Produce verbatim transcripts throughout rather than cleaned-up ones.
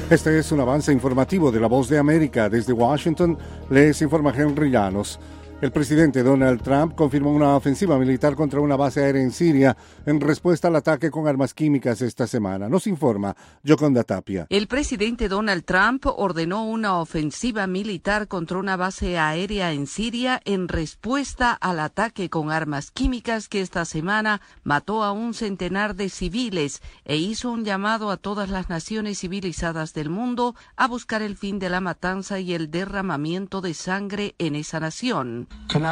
Este es un avance informativo de La Voz de América. Desde Washington les informa Henry Llanos. El presidente Donald Trump confirmó una ofensiva militar contra una base aérea en Siria en respuesta al ataque con armas químicas esta semana. Nos informa Yoconda Tapia. El presidente Donald Trump ordenó una ofensiva militar contra una base aérea en Siria en respuesta al ataque con armas químicas que esta semana mató a un centenar de civiles e hizo un llamado a todas las naciones civilizadas del mundo a buscar el fin de la matanza y el derramamiento de sangre en esa nación.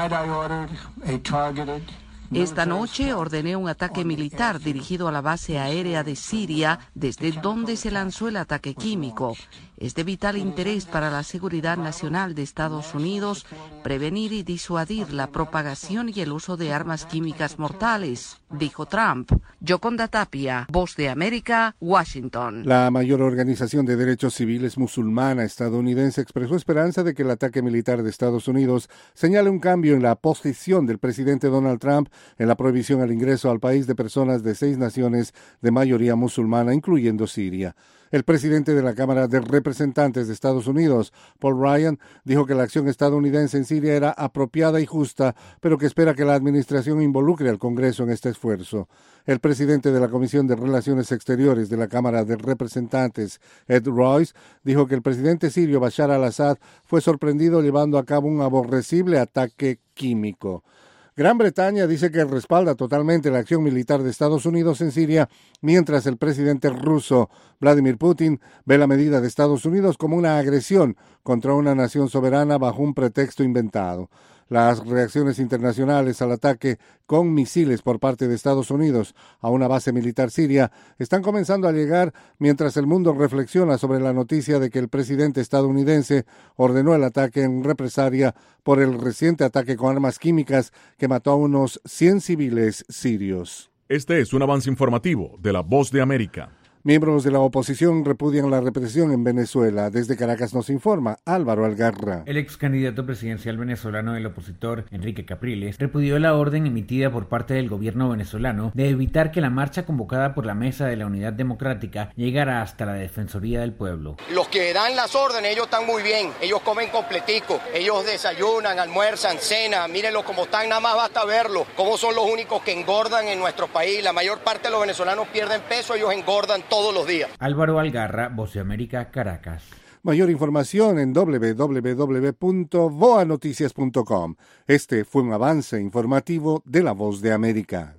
Esta noche ordené un ataque militar dirigido a la base aérea de Siria, desde donde se lanzó el ataque químico. Es de vital interés para la seguridad nacional de Estados Unidos prevenir y disuadir la propagación y el uso de armas químicas mortales, dijo Trump. Yoconda Tapia, Voz de América, Washington. La mayor organización de derechos civiles musulmana estadounidense expresó esperanza de que el ataque militar de Estados Unidos señale un cambio en la posición del presidente Donald Trump en la prohibición al ingreso al país de personas de seis naciones de mayoría musulmana, incluyendo Siria. El presidente de la Cámara de Representantes de Estados Unidos, Paul Ryan, dijo que la acción estadounidense en Siria era apropiada y justa, pero que espera que la administración involucre al Congreso en este esfuerzo. El presidente de la Comisión de Relaciones Exteriores de la Cámara de Representantes, Ed Royce, dijo que el presidente sirio Bashar al-Assad fue sorprendido llevando a cabo un aborrecible ataque químico. Gran Bretaña dice que respalda totalmente la acción militar de Estados Unidos en Siria, mientras el presidente ruso Vladimir Putin ve la medida de Estados Unidos como una agresión contra una nación soberana bajo un pretexto inventado. Las reacciones internacionales al ataque con misiles por parte de Estados Unidos a una base militar siria están comenzando a llegar mientras el mundo reflexiona sobre la noticia de que el presidente estadounidense ordenó el ataque en represalia por el reciente ataque con armas químicas que mató a unos cien civiles sirios. Este es un avance informativo de La Voz de América. Miembros de la oposición repudian la represión en Venezuela. Desde Caracas nos informa Álvaro Algarra. El ex candidato presidencial venezolano del opositor, Enrique Capriles, repudió la orden emitida por parte del gobierno venezolano de evitar que la marcha convocada por la Mesa de la Unidad Democrática llegara hasta la Defensoría del Pueblo. Los que dan las órdenes, ellos están muy bien, ellos comen completico, ellos desayunan, almuerzan, cenan, mírenlo como están, nada más basta verlo, cómo son los únicos que engordan en nuestro país. La mayor parte de los venezolanos pierden peso, ellos engordan todos los días. Álvaro Algarra, Voz de América, Caracas. Mayor información en doble u doble u doble u punto voa noticias punto com. Este fue un avance informativo de La Voz de América.